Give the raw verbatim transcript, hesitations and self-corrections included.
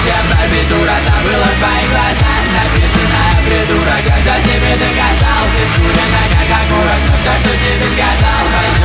совсем барбитура, забыла твои глаза. Написанная придурок, я за себе доказал. Бескуренно, как окурок, но все, что тебе сказал.